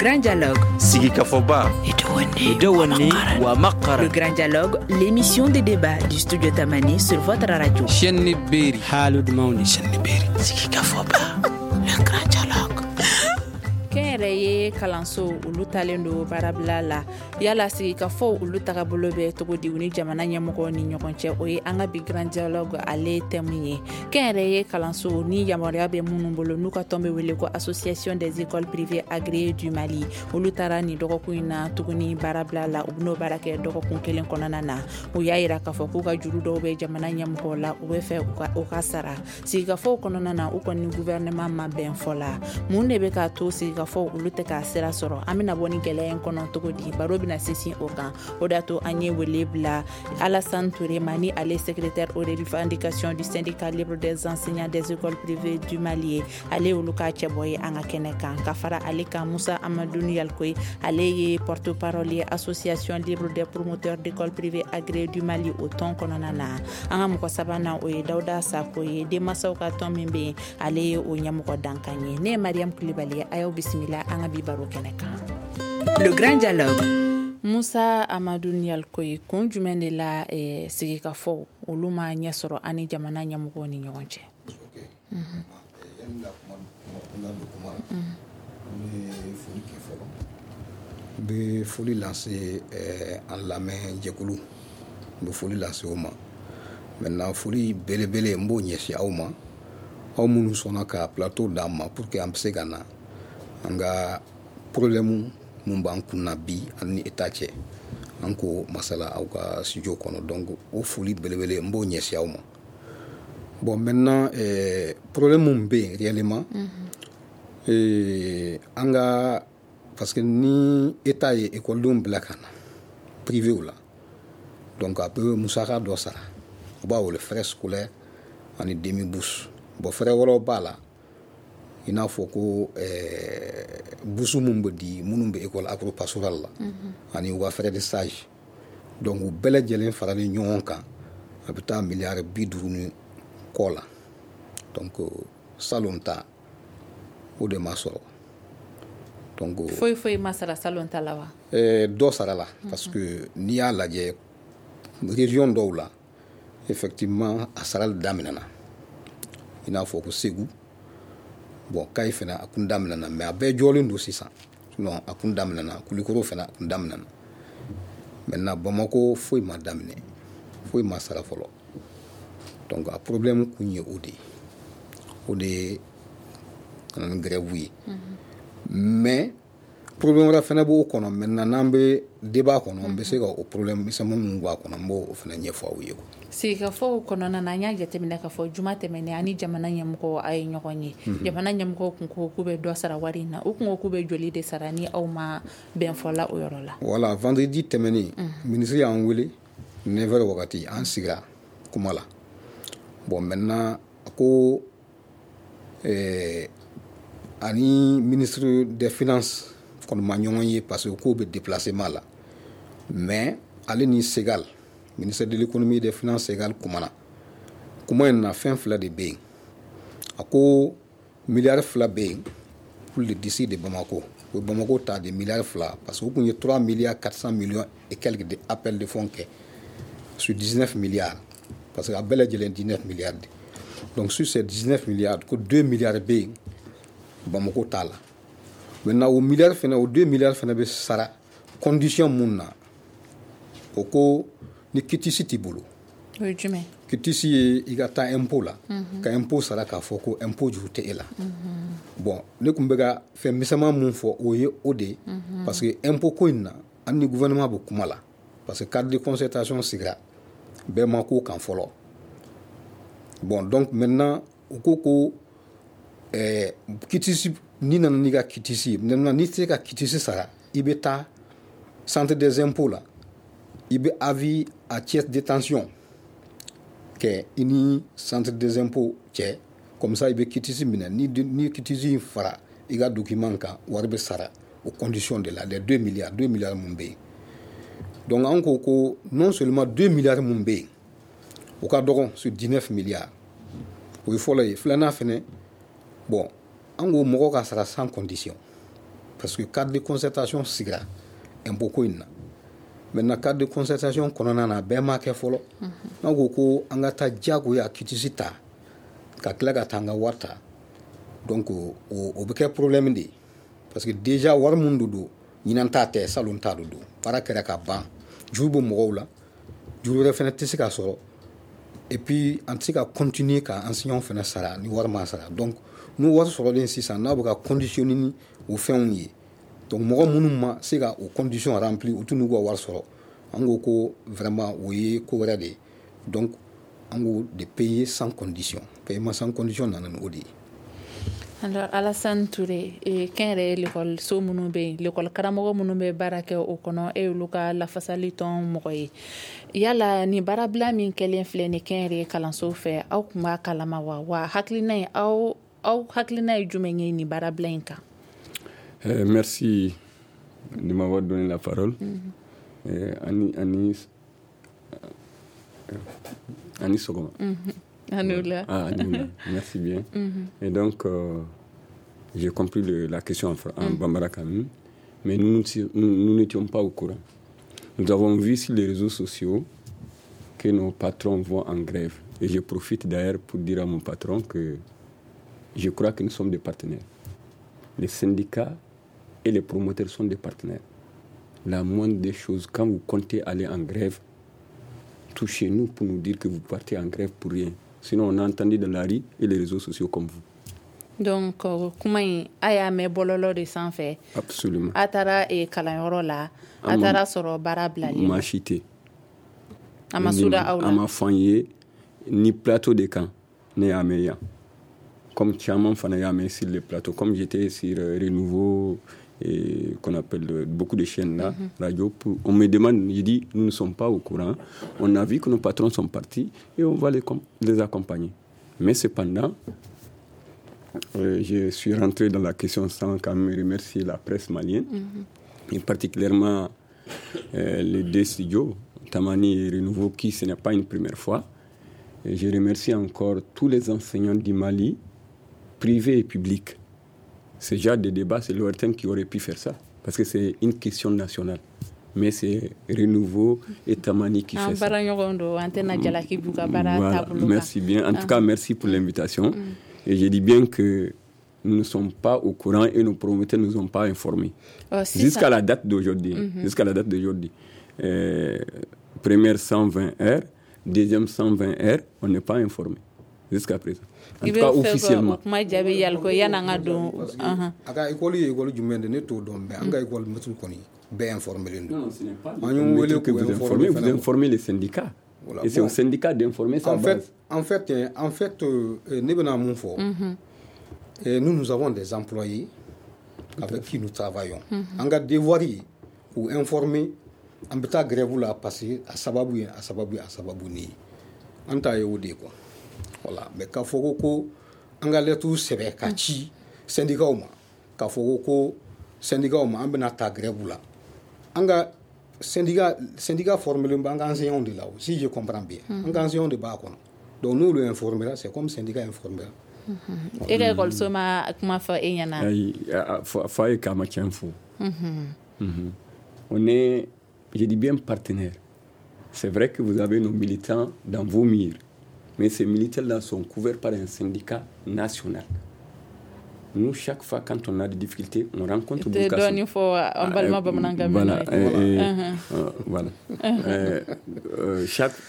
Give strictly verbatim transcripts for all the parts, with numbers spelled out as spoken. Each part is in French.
grand dialogue. Sigika Foba. Edouane Wamakara. Le grand dialogue, l'émission de débat du studio Tamani sur votre radio. Chenni Beri. Halud Mauni. Chenni Beri. Sigika Foba. Le grand dialogue. Kɛnɛrɛ ye kalanso olu talen do baarabila la yala sigikafɔ olu tagabolo bɛ cogo di u ni jamana ɲɛmɔgɔw ni ɲɔgɔn cɛ o ye an ka bi grand dialogue ale thème ye kɛnɛrɛ ye kalanso ni yamaruya bɛ minnu bolo n'u ka tɔn bɛ wele ko association des écoles privées agréées du Mali olu taara ni dɔgɔkun in na tuguni baarabila la u bɛn'o baara kɛ dɔgɔkun kelen kɔnɔna na u y'a yira k'a fɔ k'u ka juru dɔw bɛ jamana ɲɛmɔgɔw la u bɛ fɛ u ka sara sigikafɔw kɔnɔna na u kɔni ni gouvernement ma bɛn fɔ la mun de bɛ k'a to sigikafɔ fɔ olu tɛ k'a sira sɔrɔ an bɛna bɔ ni gɛlɛya in kɔnɔ cogo di baro bɛna sinsin o kan o de y'a to an ye wele bila Alassane Touré ma ni ale secrétaire aux revendications du syndicat libre des enseignants des écoles privées du Mali ye ale olu k'a cɛbɔ ye an ka kɛnɛ kan ka fara ale kan Musa Amadou Yalkoy ale ye porte-parole ye association libre des promoteurs d'écoles privées agréées du Mali o tɔn kɔnɔna na an ka mɔgɔ sabanan o ye Dawuda Sako ye denmansaw ka tɔn min bɛ yen ale ye o ɲɛmɔgɔ dankan ye ne ye Mariam Kulibali ye a y'aw bisimila an ka bi baro kɛnɛ kan. Le grand dialogue. Musa Amadou Yalkoy kun jumɛn de la eh, sigikafɔw olu ma ɲɛ sɔrɔ an ni jamana ɲɛmɔgɔw ni ɲɔgɔn cɛ. N bɛ foli lase an lamɛn jɛkulu n bɛ foli lase o ma maintenant foli belebele n b'o ɲɛsin aw ma aw minnu sɔnna ka plateau d'an ma pour que an bɛ se ka na an ka problème mun b'an kunna bi ani état cɛ an ko masala aw ka studio kɔnɔ donc o foli belebele n b'o ɲɛsin aw ma bon maintenant eh, problème mun bɛ yen réellement mm-hmm. eh, an ka parce que ni état ye écoledenw bila ka na privé la donc a bɛ musaka dɔ sara u b'a wele frais scolaire ani demi bourse bon frais wɛrɛw b'a la i n'a fɔ ko ɛɛ busu mun bɛ di minnu bɛ école agro-pastorale la ani u ka frais de stage donc u bɛɛ lajɛlen faralen ɲɔgɔn kan a bɛ taa miliyari bi duuru ni kɔ la donc salon ta o de ma sɔrɔ donc foyi foyi ma sara salon ta la wa ɛɛ dɔ sara la parce que n'i y'a lajɛ région dɔw la effectivement a sarali daminɛna i n'a fɔ ko Segu bon Kayi fana a kun daminɛna mais a bɛɛ jɔlen don sisan sinon a kun daminɛna Kulikoro fana a kun daminɛna maintenant Bamako foyi ma daminɛ foyi ma sara fɔlɔ donc a problème kun ye o de o de kana ni grève ye mais problème wɛrɛ fana b'o kɔnɔ maintenant n'an bɛ débat kɔnɔ n bɛ se ka o problème misɛnman minnu b'a kɔnɔ n b'o fana ɲɛfɔ aw ye. sigikafɔw kɔnɔna na an y'a jateminɛ k'a fɔ juma tɛmɛnen ani jamana ɲɛmɔgɔw a ye ɲɔgɔn ye jamana ɲɛmɔgɔw kun ko k'u bɛ dɔ sara wari in na u kun ko k'u bɛ joli de sara ni aw ma bɛn fɔla o yɔrɔ la. voilà vendredi tɛmɛnen ministre y'an wele neuf heures wagati an sigira kuma la bon maintenant a ko ɛɛ ani ministre des finances kɔni ma ɲɔgɔn ye parce que k'o bɛ déplacement la mais ale ni Segal ministère de l'économie et des finances Segal kumana kuma in na fɛn fila de bɛ yen a ko miliyari fila bɛ yen pour le d'ici de Bamako o Bamako ta de miliyari fila parce que o kun ye trois milliards quatre cents millions et quelques de appels de fonds kɛ sur dix-neuf milliards parce que a bɛɛ lajɛlen dix-neuf milliards de donc sur ces dix-neuf milliards ko deux milliards bɛ yen Bamako t'a la maintenant o milliards fana o deux milliards fana bɛ sara condition mun na o ko ni kitisi t'i bolo o ye jumɛn kitisi ye i ka taa impôt la ka impôt sara k'a fɔ ko impôt juru tɛ e la bon ne tun bɛ ka fɛn misɛnman mun fɔ o ye o de parce que impôt ko in na an ni gouvernement bɛ kuma la parce que cadre de concertation sigira bɛɛ ma k'o kan fɔlɔ bon donc maintenant o ko ko ɛɛ kitisi ni nana n'i ka kitisi maintenant n'i tɛ se ka kitisi sara i bɛ taa centre des impôts la i bɛ avis à tiers de détention kɛ i ni centre des impôts cɛ comme ça i bɛ kitisi minɛ ni ni kitisi in fara i ka document kan wari bɛ sara aux conditions de la les deux milliards deux milliards mun bɛ yen donc an ko ko non seulement deux milliards mun bɛ yen o ka dɔgɔn sur dix-neuf milliards o ye fɔlɔ ye filanan fɛnɛ bon an ko mɔgɔ ka sara sans condition parce que cadre de concertation sigira impôt ko in na maintenant cadre de concertation kɔnɔna na bɛɛ ma kɛ fɔlɔ n'an ko ko an ka taa diyagoya kitisi ta ka tila ka taa an ka wari ta donc o o bɛ kɛ problème de ye parce que déjà wari mun de don ɲinan ta tɛ salon ta de don baara kɛra ka ban juru bɛ mɔgɔw la juru wɛrɛ fana tɛ se ka sɔrɔ et puis an tɛ se ka continuer ka enseignant fana sara ni wari ma sara donc n'u wari sɔrɔlen sisan n'a bɛ ka conditionner ni o fɛnw ye donc mɔgɔ minnu ma se ka o condition remplir u t'u n'u ka wari sɔrɔ an ko ko vraiment o ye ko wɛrɛ de ye donc an ko de payer sans condition paiement sans condition nana ni o de ye. Alors Alassane Touré kɛn yɛrɛ ye l'école so minnu bɛ yen l'école karamɔgɔ minnu bɛ baara kɛ o kɔnɔ e y'olu ka lafasali tɔn mɔgɔ ye yala ni baarabila min kɛlen filɛ ni kɛn yɛrɛ ye kalanso fɛ aw tun b'a kalama wa wa hakilina ye aw aw hakilina ye jumɛn ye ni baarabila in kan. Euh, merci de m'avoir donné la parole. Mm-hmm. euh, Ani Ani Ani Sogoma. Mm-hmm. Anoula. Ah, Anoula. Merci bien. Mm-hmm. Et donc, euh, j'ai compris le, la question en, en mm-hmm. Bambara quand même, mais nous, nous n'étions pas au courant. Nous avons vu sur les réseaux sociaux que nos patrons vont en grève. Et je profite d'ailleurs pour dire à mon patron que je crois que nous sommes des partenaires. Les syndicats et les promoteurs sont des partenaires. La moindre des choses, quand vous comptez aller en grève, touchez-nous pour nous dire que vous partez en grève pour rien. Sinon, on a entendu dans la rue et les réseaux sociaux comme vous. Donc, comment aya me bololo de sanfɛ? Absolument. Atara e kalanyɔrɔ la, atara sɔrɔ baara bilalen. Ma cité. Ama suda aw la. Ama fanye ni plateau de camp ne y'a mɛ yan. Comme Tiaman fana y'a mɛ sur les plateaux, comme j'étais sur euh, Renouveau et qu'on appelle euh, beaucoup de chaînes là, mm-hmm. radio, pour, on me demande, je dis, nous ne sommes pas au courant. On a vu que nos patrons sont partis et on va les, les accompagner. Mais cependant, euh, je suis rentré dans la question sans quand même remercier la presse malienne, mm-hmm. et particulièrement euh, les deux studios, Tamani et Renouveau, qui ce n'est pas une première fois. Et je remercie encore tous les enseignants du Mali, privés et publics. Ce genre de débat, c'est l'O R T M qui aurait pu faire ça, parce que c'est une question nationale. Mais c'est Renouveau et Tamani qui fait ça. Voilà, merci bien. En tout cas, merci pour l'invitation. Et je dis bien que nous ne sommes pas au courant et nos promoteurs ne nous ont pas informés. Oh, jusqu'à, la date d'aujourd'hui, mm-hmm. jusqu'à la date d'aujourd'hui. Euh, première cent vingt heures, deuxième cent vingt heures, on n'est pas informé. Jusqu'à présent. En tout cas, officiellement. Bien informé. Non, ce n'est pas le que vous informez, vous informez les syndicats. Voilà. Et c'est bon. Au syndicat d'informer ça. En fait, en fait, en fait, euh, mm-hmm. nous, nous avons des employés avec qui nous travaillons. On a devoir ou informer, on peut grève là passer à Sababu, à Sababu, à Sababu ni. On t'a aidé quoi. Voilà. Mais quand faut que on a les tous sévères, kachi syndicat ou ma, quand faut que syndicat ou ma, on peut ta grève là. Anga syndicat syndicat formé en enseignant de là si je comprends bien en enseignant de bas quoi donc nous le informera c'est comme syndicat informé et que école soma comment faire et yana ay fa et kama tienfo on est je dis bien partenaire. C'est vrai que vous avez nos militants dans vos murs, mais ces militants là sont couverts par un syndicat national. Nous, chaque fois, quand on a des difficultés, on rencontre beaucoup de Voilà. Voilà. Chaque.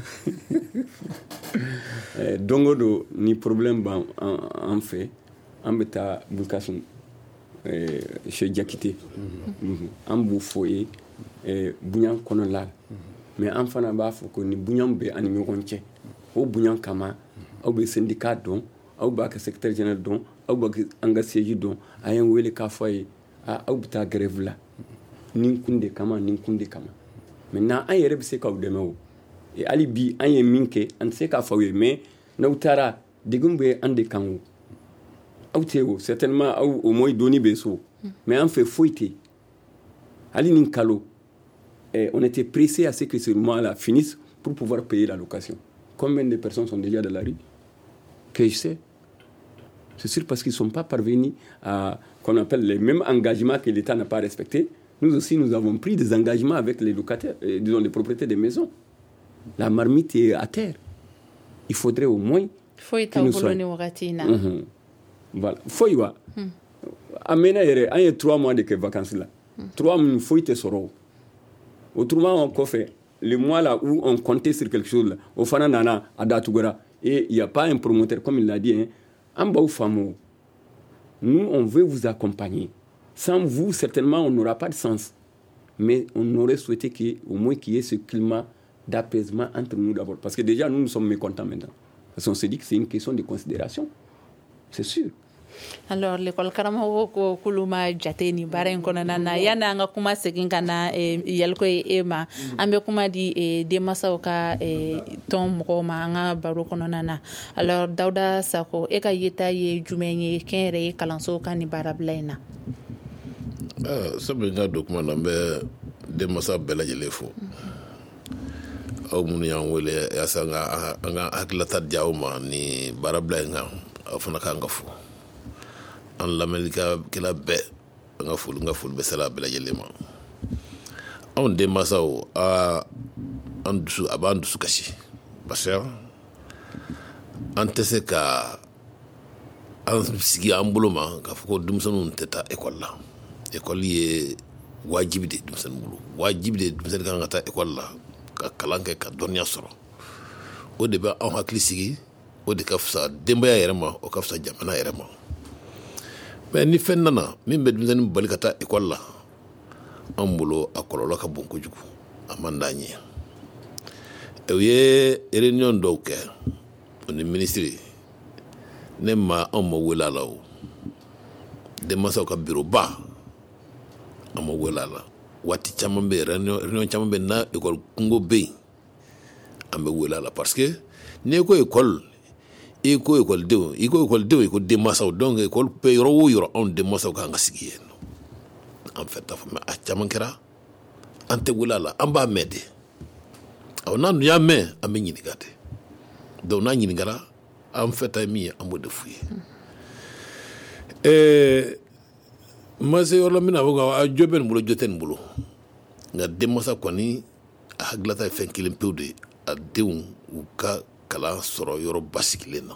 Donc, ni problème en fait, en bêta Bulkasson, chez Diakité, en Bouffoye, Bougnan Konolal. Mais en Fanaba, il faut que nous Bougnan be animé rontier, au Bougnan Kama, au syndicat don, au bac secrétaire général don. Au anga siège don ayen wele ka foye a auta grève là nin kunde kama nin kunde kama maintenant an yere bi se ka deme o e ali bi an ye minke an se ka foye mais na utara digumbe ande kanwo auteo certainement au au moy doni beso mais en fait foité ali nin kalo et on était pressé à ce que ce mois là finisse pour pouvoir payer la location. Combien de personnes sont déjà dans la rue que je sais. C'est sûr parce qu'ils ne sont pas parvenus à, qu'on appelle les mêmes engagements que l'État n'a pas respectés. Nous aussi, nous avons pris des engagements avec les locataires, euh, disons les propriétaires des maisons. La marmite est à terre. Il faudrait au moins faut que nous soyons... mm-hmm. Voilà. Faut y voir. Amena yere, il y a trois mois de vacances là. Trois mois, il faut y te soro. Autrement, on fait les mois là où on comptait sur quelque chose là. Au fana nana, à Datugora. Et il n'y a pas un promoteur, comme il l'a dit, hein. Nous, on veut vous accompagner. Sans vous, certainement, on n'aura pas de sens. Mais on aurait souhaité qu'au moins qu'il y ait ce climat d'apaisement entre nous d'abord. Parce que déjà, nous, nous sommes mécontents maintenant. Parce qu'on se dit que c'est une question de considération. C'est sûr. Alors l'école karamɔgɔ ko kuluma jate ni baara in kɔnɔna na yanni an ka kuma segin ka na yɛliko ye e ma an bɛ kuma di denmansaw ka tɔn mɔgɔw ma an ka baro kɔnɔna na. Alors Dawuda Sako, e ka yeta ye jumɛn ye kɛnyɛrɛye kalansow ka nin baarabila in na? Sabu n ka don kuma na n bɛ denmansa bɛɛ lajɛlen fo. Aw minnu y'an wele yaasa an ka hakililata di aw ma ni baarabila in kan aw fana k'an ka fo. An lamɛnnikɛla bɛɛ an ka foli n ka foli bɛ sera bɛɛ lajɛlen ma. Anw denmansaw an dusu a b'an dusu kasi parce que an tɛ se ka an sigi an bolo ma k'a fɔ ko denmisɛnninw tɛ taa ekɔli la. Ekɔli ye wajibi de denmisɛnnin bolo. Wajibi de denmisɛnnin kan ka taa ekɔli la ka kalan kɛ ka dɔnniya sɔrɔ. O de bɛ anw hakili sigi, o de ka fisa denbaya yɛrɛ ma, o ka fisa jamana yɛrɛ ma. Mais ni fɛn nana min bɛ denmisɛnnin bali ka taa ekɔli la, an bolo a kɔlɔlɔ ka bon kojugu, a man d'an ye. U ye réunion dɔw kɛ o ni ministre ne ma anw ma wele a la o. Denmansaw ka bureau ba an ma wele a la. Waati caman bɛ réunion réunion caman bɛ na ekɔli kungo bɛ yen an bɛ wele a la parce que n'i ko ekɔli i ko ekɔlidenw i ko ekɔlidenw i ko denmansaw donc ekɔli bɛ yɔrɔ o yɔrɔ anw denmansaw kan ka sigi yen an fɛ ta fɔ mais a caman kɛra an tɛ wele a la an b'a mɛn de ɔ n'an dun y'a mɛn an bɛ ɲininka de donc n'an ɲininkara an fɛ ta ye min ye an b'o de f'u ye. ɛɛ ma se yɔrɔ la min na fɔ ka a jo bɛ nin bolo jo tɛ nin bolo nka denmansa kɔni a hakililata ye fɛn kelen pewu de ye a denw u ka kalan sɔrɔ yɔrɔ basigilen na.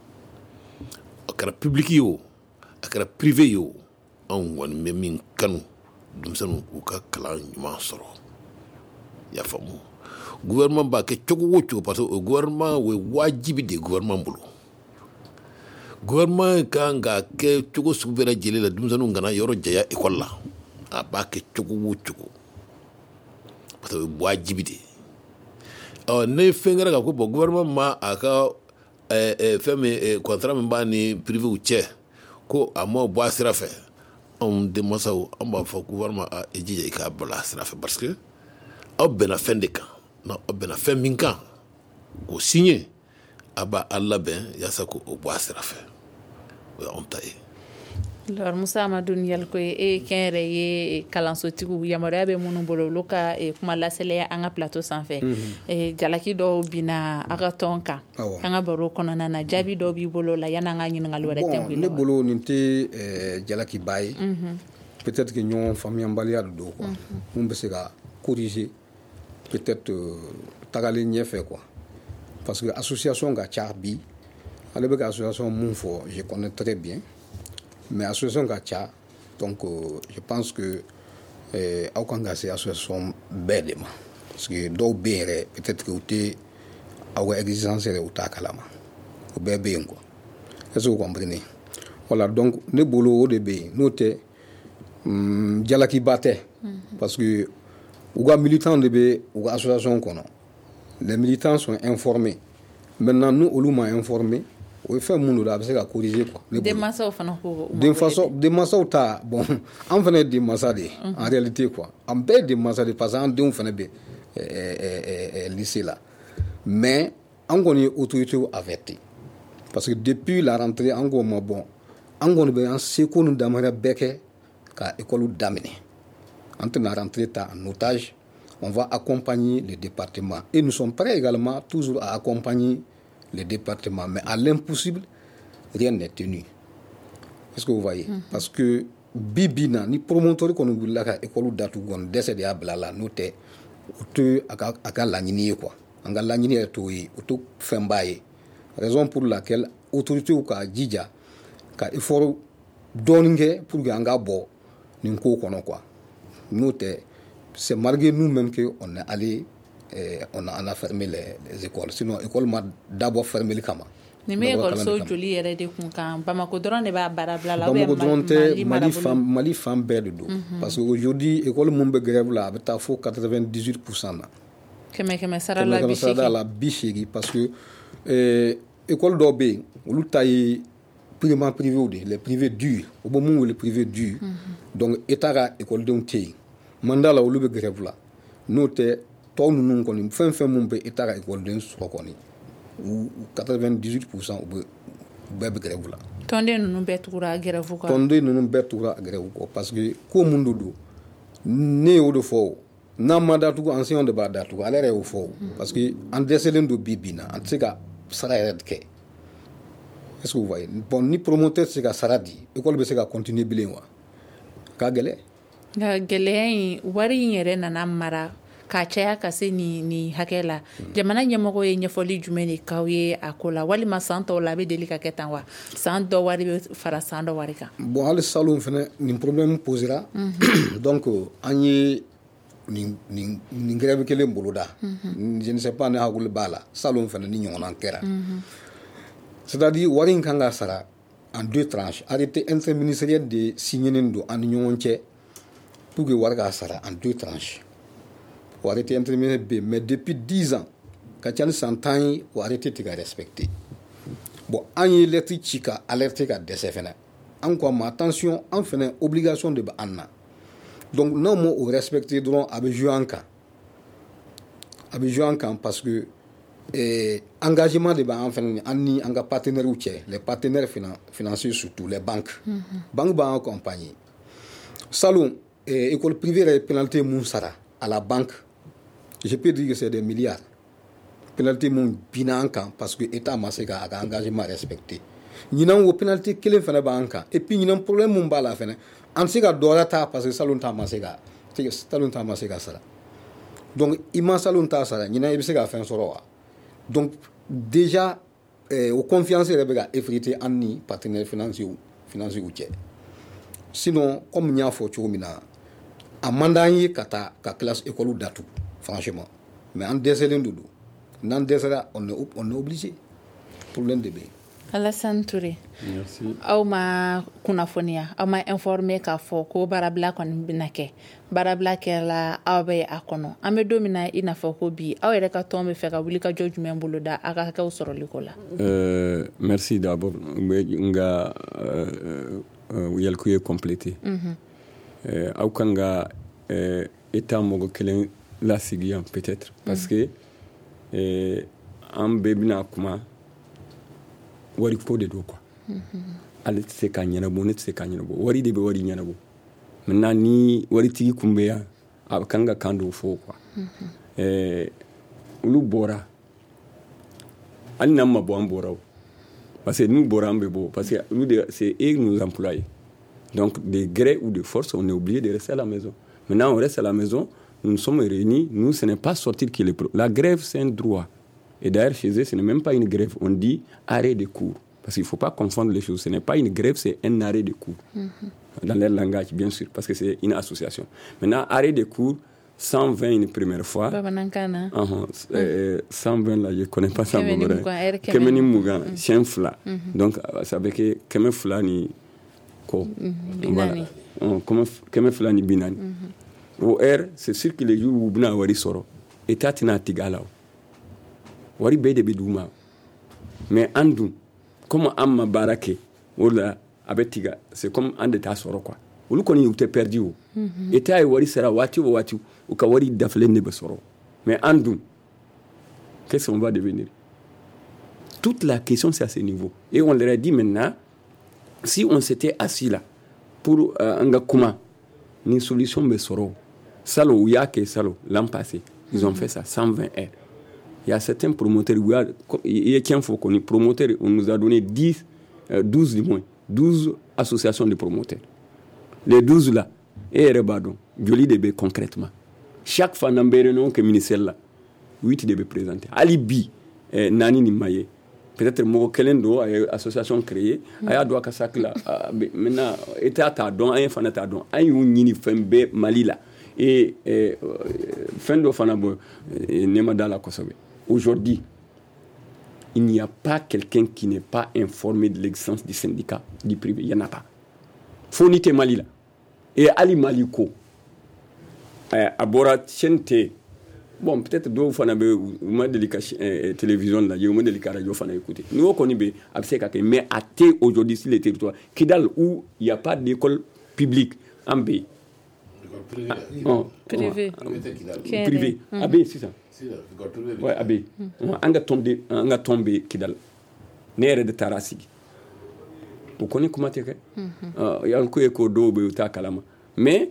A kɛra public ye o a kɛra privé ye o anw kɔni bɛ min kanu denmisɛnninw u ka kalan ɲuman sɔrɔ. I y'a faamu. Gouvernement b'a kɛ cogo o cogo parce que o gouvernement o ye wajibi de ye gouvernement bolo. Gouvernement kan ka kɛ cogo sugu bɛɛ lajɛlen la denmisɛnninw kana yɔrɔ janya école la a b'a kɛ cogo o cogo parce que o ye wajibi de ye. Ɔ ne fɛn kɛra ka ko bon gouvernement ma a ka fɛn min contrat min b'a ni privé cɛ ko a ma bɔ a sira fɛ anw denmansaw an b'a fɔ gouvernement a i jija i k'a bila a sira fɛ parce que aw bɛnna fɛn de kan n'aw bɛnna fɛn min kan k'o signer a b'a labɛn yaasa k'o bɔ a sira fɛ o y'anw ta ye. Alors Musa Amadou Yalko e kɛnyɛrɛye kalansotigiw yamaruya bɛ minnu bolo olu ka kuma laseliya an ka plateau sanfɛ. Jalaki dɔw bina a ka tɔn kan an ka baro kɔnɔna na jaabi dɔw b'i bolo la yanni an ka ɲininkali wɛrɛ tɛ bon ne bolo nin tɛ jalakiba ye peut-être que ɲɔgɔn faamuyabaliya de don quoi mun bɛ se ka corriger peut-être tagalen ɲɛfɛ quoi parce que association ka ca bi ale bɛ ka association mun fɔ je connais très bien. Mais association ka ca donc euh, je pense que euh, aw kan ka se association bɛɛ de ma parce que dɔw bɛ yɛrɛ peut-être que u tɛ aw ka exigence yɛrɛ u t'a kalama o bɛɛ bɛ yen quoi est-ce que vous comprenez voilà donc ne bolo o de bɛ yen n'o tɛ um, jalakiba tɛ parce que u ka militants de bɛ u ka association kɔnɔ les militants sont informés maintenant nous olu ma informés o ye fɛn mun don a bɛ se ka corriger quoi. Denmansaw fana ko denmansaw ta bon an fana ye denmansa de ye en réalité quoi an bɛɛ ye denmansa de ye parce que an denw fana bɛ lycée la mais an kɔni ye autorités avertis parce que depuis la rentrée an ko ma bon an kɔni bɛ an seko ni damayira bɛɛ kɛ ka école daminɛ an tɛna rentrée ta en otage on va accompagner les départements et nous sommes prêts également toujours à accompagner les départements, mais à l'impossible, rien n'est tenu. est-ce que vous voyez mm-hmm. Parce que bibina ni promoteur qu'on nous la école datu gon décès de ablala noté auto aka aka lagnini quoi anga lagnini to yi auto fembaye raison pour laquelle autorité ou ka djidja ka effort donner pour que anga bo ni ko kono quoi noté c'est malgré nous-mêmes qu'on est allé eh, on a, on a fermé les, les écoles sinon l'école m'a d'abord fermé les camas. Ni me école so joli yɛrɛ de kun kan Bamako dɔrɔn de b'a baara bila la Bamako dɔrɔn tɛ Mali fan Mali fan bɛɛ de don parce que aujourd'hui école mun bɛ grève la a bɛ taa fo quatre-vingt-dix-huit pour cent na kɛmɛ kɛmɛ sara la bi sara la bi seegin parce que eh, école dɔw bɛ yen olu ta ye privement privé de les privés durs o bɛ mun wele privé dur donc état ka écoledenw tɛ yen mandat la olu bɛ grève la n'o tɛ tɔw ninnu kɔni fɛn fɛn mun bɛ état ka écoleden sɔrɔ kɔni ou quatre-vingt-dix-huit pour cent u bɛɛ bɛ grève la. tɔnden ninnu bɛɛ tugura grève kɔ. tɔnden ninnu bɛɛ tugura grève kɔ parce que ko mun de don ne y'o de fɔ o n'an ma datugu enseignant de b'a datugu ale yɛrɛ y'o fɔ o parce que an dɛsɛlen don bi bi na an tɛ se ka sara yɛrɛ kɛ est-ce que vous voyez bon ni promoteur tɛ se ka sara di école bɛ se ka continuer bilen wa ka gɛlɛ. nka gɛlɛya in wari in yɛrɛ nana mara ka caya ka se ni ni hakɛ la jamana ɲɛmɔgɔ ye ɲɛfɔli jumɛn de k'aw ye a ko la walima san tɔw la a bɛ deli ka kɛ tan wa san dɔ wari bɛ fara san dɔ wari kan. bon hali salon fana nin problème posera donc an ye nin nin nin grève kelen boloda je ne sais pas ne hakili b'a la salon fana ni ɲɔgɔnna kɛra c'est-à-dire wari in kan ka sara en deux tranches arrêté interministériel de signenen don an ni ɲɔgɔn cɛ pour que wari ka sara en deux tranches. O arrêté intermédiaire mais depuis dix ans ka ca ni san tan ye o arrêté tɛ ka respecté bon an ye lettre ci ka alerte ka dɛsɛ fɛnɛ an ko a ma attention an fɛnɛ obligation de bɛ an na donc n'aw ma o respecté dɔrɔn a bɛ jouer an kan a bɛ jouer an kan parce que eh, engagement de b'an fɛnɛ an ni an ka partenaires cɛ les partenaires finan financiers surtout les banques mm-hmm. banque b'an accompagner salon eh, école privée yɛrɛ pénalité mun sara à la banque. Je peux dire que c'est des milliards. Pénalité mon binan parce que l'État m'a fait un engagement respecté. Nous avons une pénalité qui est faite banque. Et puis nous avons un problème mon bala fait. On sait que dorata parce que salon ta masega. C'est salon ta masega ça. Donc immense salon ta ça. Nous avons essayé de faire un sort. Donc déjà eh, aux confiance les gars effrité en ni partenaires financiers financiers ou tiers. Sinon comme nous avons fait chomina a mandat kata ka classe école datu. Franchement. Mais en décédant de l'eau, en décédant, on est, on est obligé. Problème de bien. Alassane Touré. Merci. Aw ma kunnafoniya, aw ma informé k'a fɔ ko baarabila kɔni bɛna kɛ. Baarabila kɛra aw bɛ a kɔnɔ. An bɛ don min na i n'a fɔ ko bi, aw yɛrɛ ka tɔn bɛ fɛ ka wuli ka jɔ jumɛn bolo da a ka hakɛw sɔrɔli ko la. Euh, merci d'abord. Nga euh, euh, yalku ye complété. Mhm. Euh, aw kan ga euh, état mɔgɔ kelen la sigiyan peut-être parce que eh, an bɛɛ bɛna kuma wari ko de don quoi ale tɛ se ka ɲɛnabɔ ne tɛ se ka ɲɛnabɔ wari de bɛ wari ɲɛnabɔ maintenant ni waritigi kun bɛ yan a kan ka kan dɔw fɔ quoi eh, olu bɔra hali n'an ma bɔ an bɔra o parce que n'u bɔra an bɛ bɔ parce que olu de c'est eux nous employés donc de gré ou de force on est obligé de rester à la maison maintenant on reste à la maison. Nous nous sommes réunis, nous, ce n'est pas sortir qui est le problème. La grève, c'est un droit. Et d'ailleurs, chez eux, ce n'est même pas une grève. On dit arrêt de cours. Parce qu'il ne faut pas confondre les choses. Ce n'est pas une grève, c'est un arrêt de cours. Mm-hmm. Dans leur langage, bien sûr, parce que c'est une association. Maintenant, arrêt de cours, cent vingt une première fois. Uh-huh. Euh, cent vingt, là, je ne connais pas ça. Kemeni Mougan, chien fla. Donc, ça veut dire que Kemeni fla ni ko. Binani. Kemeni fla ni binani. O R, c'est sûr que les jours où vous avez wari soro, état tina tigala. Wari bede biduma. Mais andu, comme amma barake, ola abetiga, c'est comme ande ta soro quoi. Ou le koni ou te perdu ou. État et wari sera wati ou wati ou ka wari dafle nebe soro. Mais andu, qu'est-ce qu'on va devenir? Toute la question c'est à ce niveau. Et on leur a dit maintenant, si on s'était assis là pour euh, anga kuma, ni solution be soro. Salo ou Yake Salo, l'an passé, ils mm-hmm. ont fait ça, cent vingt heures. Il y a certains promoteurs, il y a qui faut qu'on promoteurs, on nous a donné dix, euh, douze du moins, douze association de promoteurs. Les douze là, et Rebadon, Joli de B concrètement. Chaque fois, dans le ministère là, huit de B présentés. Alibi, eh, Nani Nimaye. Peut-être mo kelendo ay association créée aya do kasak la maintenant état ta don ay fana ta don ay ñini fembe Mali la et fin do fana bo nema dans la kosobe. Aujourd'hui, il n'y a pas quelqu'un qui n'est pas informé de l'existence du syndicat du privé, il y en a pas. Fonite Mali la et Ali Maliko abora chente. Bon, peut-être deux fois, on a des télévision, on a des radio, on a écouté. Nous, on connaît, mais à T aujourd'hui, sur les territoires, Kidal, où il n'y a pas d'école publique, en B. Privé. Privé. A B, c'est ça. Oui, A B. On a tombé, on a tombé Kidal. Nere de Tarasi. Vous connaissez comment c'est que? Il y a un coup de codo, mais,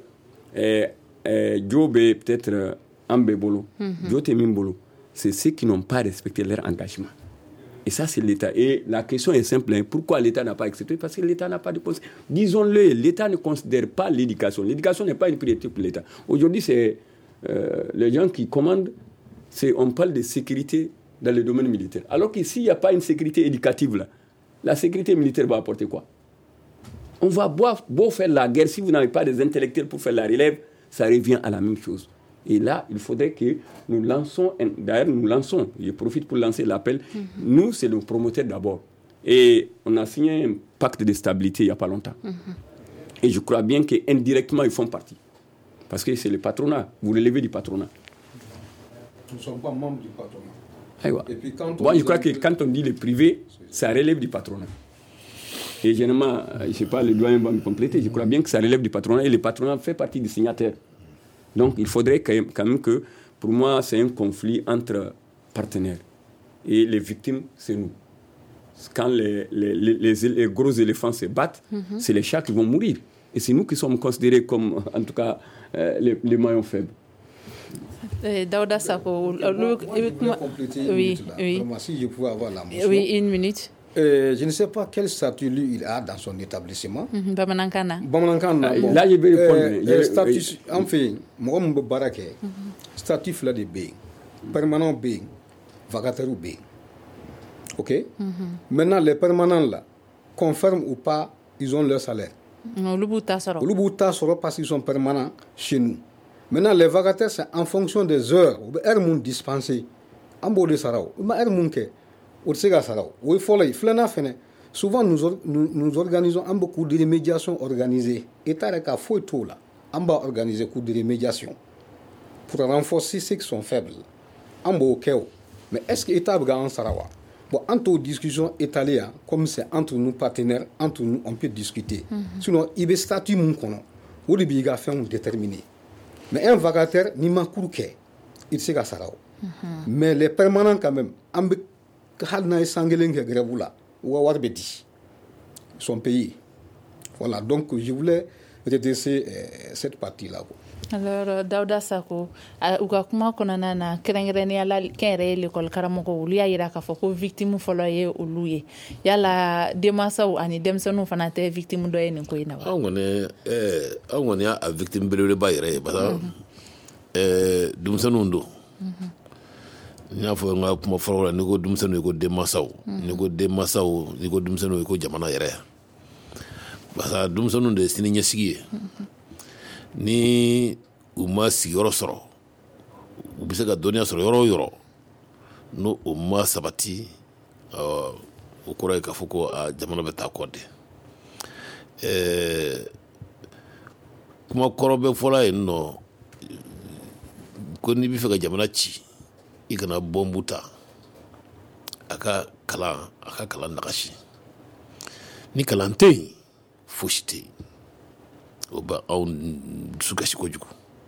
Jobe, peut-être, Ambebolo, mm-hmm. c'est ceux qui n'ont pas respecté leur engagement. Et ça, c'est l'État. Et la question est simple. Hein. Pourquoi l'État n'a pas accepté? Parce que l'État n'a pas de poste. Disons-le, l'État ne considère pas l'éducation. L'éducation n'est pas une priorité pour l'État. Aujourd'hui, c'est euh, les gens qui commandent, c'est, on parle de sécurité dans le domaine militaire. Alors qu'ici, il n'y a pas une sécurité éducative, là, la sécurité militaire va apporter quoi? On va beau, beau faire la guerre. Si vous n'avez pas des intellectuels pour faire la relève, ça revient à la même chose. Et là, il faudrait que nous lançons, d'ailleurs nous lançons, je profite pour lancer l'appel, mm-hmm. Nous, c'est le promoteur d'abord. Et on a signé un pacte de stabilité il n'y a pas longtemps. Mm-hmm. Et je crois bien qu'indirectement, ils font partie. Parce que c'est le patronat, vous relevez du patronat. Nous ne sommes pas membres du patronat. Aïwa. Et puis quand on bon, je crois que quand on dit le privé, ça relève du patronat. Et généralement, je ne sais pas, le doyen va me compléter, je crois bien que ça relève du patronat et le patronat fait partie des signataires. Donc, il faudrait quand même que, pour moi, c'est un conflit entre partenaires. Et les victimes, c'est nous. Quand les, les, les, les gros éléphants se battent, mm-hmm. c'est les chats qui vont mourir. Et c'est nous qui sommes considérés comme, en tout cas, euh, les, les maillons faibles. Daouda Sako, oui, oui. Si je pouvais avoir la motion. Oui, une minute. Euh, je ne sais pas quel statut lui il a dans son établissement. Mm-hmm. Bamanankana. Bamanankana. Bon. Là, je vais répondre. Euh, euh, statut, en fait, moi, je me barake. Statut là de B, permanent B, vacataire B. Ok. Mm-hmm. Maintenant, les permanents là, confirment ou pas, ils ont leur salaire. Non, le bout sera. Le bout sera parce qu'ils sont permanents chez nous. Maintenant, les vacataires, c'est en fonction des heures. Heure moun dispensé. En bas de sarao. Mais heure moun ke. Souvent, nous, nous, nous organisons un beaucoup de médiation organisée. État a fait tout là. On va organiser beaucoup de médiation pour renforcer ceux qui sont faibles. On va au Kéo. Mais est-ce que l'État va en Sarawa? Bon, entre discussions étalées, comme c'est entre nous partenaires, entre nous, on peut discuter. Mm-hmm. Sinon, il y a un statut moun kono. Ou le biga fait un déterminé. Mais un vacataire, ni ma kourouké, il sait qu'à Sarawa. Mais les permanents quand même, on peut son pays. Voilà, donc je voulais redresser euh, cette partie-là. Alors, Daouda Sako, uka kuma konana na kerengere ala kere l'école karamoko ulu ya ira ka foko victime folo ye ulu ye. Yala demasa ou ani demsonu fana te victime do ye ni ko ina wa. Angone eh angone a victime belele ba ire ba. Eh demsonu ndo. Nya fo nga kuma foro ni ko dumsenu ko demasaw ni ko demasaw ni ko dumsenu ko jamana yere basa dumsenu de sini nyasigi ni uma sigoro soro ubise ga donia soro yoro yoro no uma sabati uh ukura ka fuko a jamana beta kode eh kuma korobe fola no ko ni bi fe ga jamana ci ikana bombuta aka kala aka kala nakashi ni kalante fushite oba on sukashi kojuko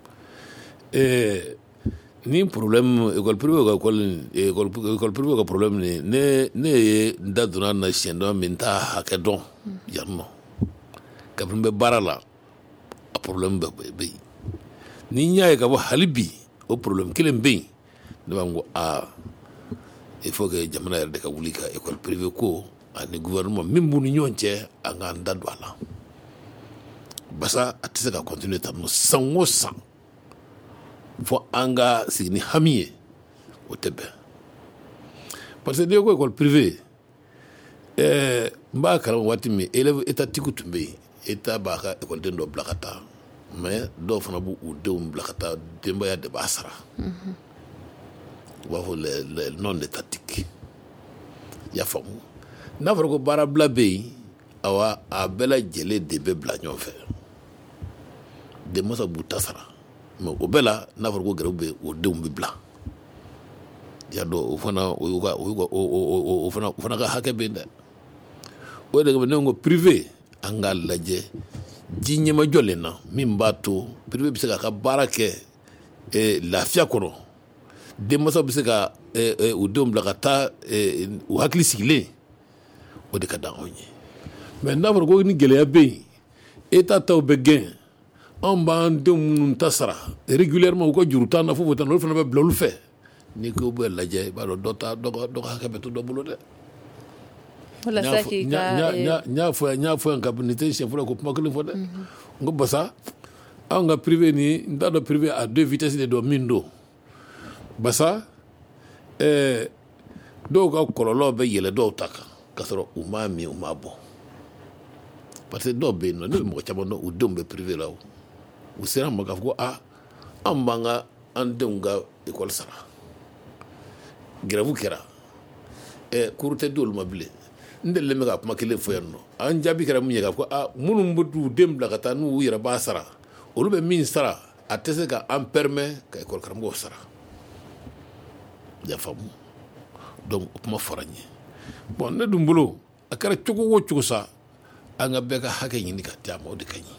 eh ni problème école privée école école école privée ka problème ne ne ne daduna na shendo minta hakedon yarno kabrimbe barala a problème be ni nyaay ka bo halibi au problème kilembe ne bango a il faut que jamana yerde ka wulika école privée ko ani gouvernement min b'u ni ɲɔgɔn cɛ an k'an da don a la basa a tɛ se ka continuer tan nɔ san o san fo an ka sigi ni hami ye o tɛ bɛn parce que n'i ko école privée ɛɛ n b'a kalama waati min élève étatiques tun bɛ yen état b'a ka écoleden dɔ bila ka taa mais dɔw fana b'u denw bila ka taa denbaya de b'a sara u b'a fɔ les les non étatiques i y'a faamu n'a fɔra ko baarabila bɛ yen awa a bɛɛ lajɛlen de bɛ bila ɲɔgɔn fɛ denmansa b'u ta sara mais o bɛɛ la n'a fɔra ko gɛrɛw bɛ yen o denw bɛ bila i y'a dɔn o fana o y'u ka o y'u ka o o o fana o fana ka hakɛ bɛ yen dɛ o de kama ne ko privé an k'a lajɛ ji ɲɛmajɔlen na min b'a to privé bɛ se k'a ka baara kɛ lafiya kɔnɔ denmansaw bɛ se ka u denw bila ka taa u hakili sigilen o de ka di anw ye mais n'a fɔra ko ni gɛlɛya bɛ yen état taw bɛ gɛn anw b'an denw minnu ta sara régulièrement u ka juru t'an na foyi foyi t'an na olu fana bɛ bila olu fɛ n'i ko bɛ lajɛ i b'a dɔn dɔ ta dɔ ka hakɛ bɛ to dɔ bolo dɛ. n y'a fɔ yan ka nin tɛ siɲɛ fɔlɔ ko kuma kelen fɔ dɛ n ko basa anw ka privé ni n t'a dɔn privé à deux vitesses de don min don basa ɛɛ dɔw ka kɔlɔlɔ bɛ yɛlɛ dɔw ta kan k'a sɔrɔ u m'a min u m'a bɔ parce que dɔw bɛ yen nɔ ne bɛ mɔgɔ caman dɔn u denw bɛ privé la o u sera ma k'a fɔ ko aa an b'an ka an denw ka école sara grève kɛra ɛɛ cours tɛ di olu ma bilen n delilen bɛ ka kuma kelen fɔ yan nɔ an jaabi kɛra min ye k'a fɔ a minnu bɛ t'u den bila ka taa n'u yɛrɛ b'a sara olu bɛ min sara a tɛ se ka an permet ka école karamɔgɔw sara i y'a faamu donc o kuma fɔra n ye bon ne dun bolo a kɛra cogo o cogo sa an ka bɛɛ ka hakɛ ɲini ka di a ma o de ka ɲi.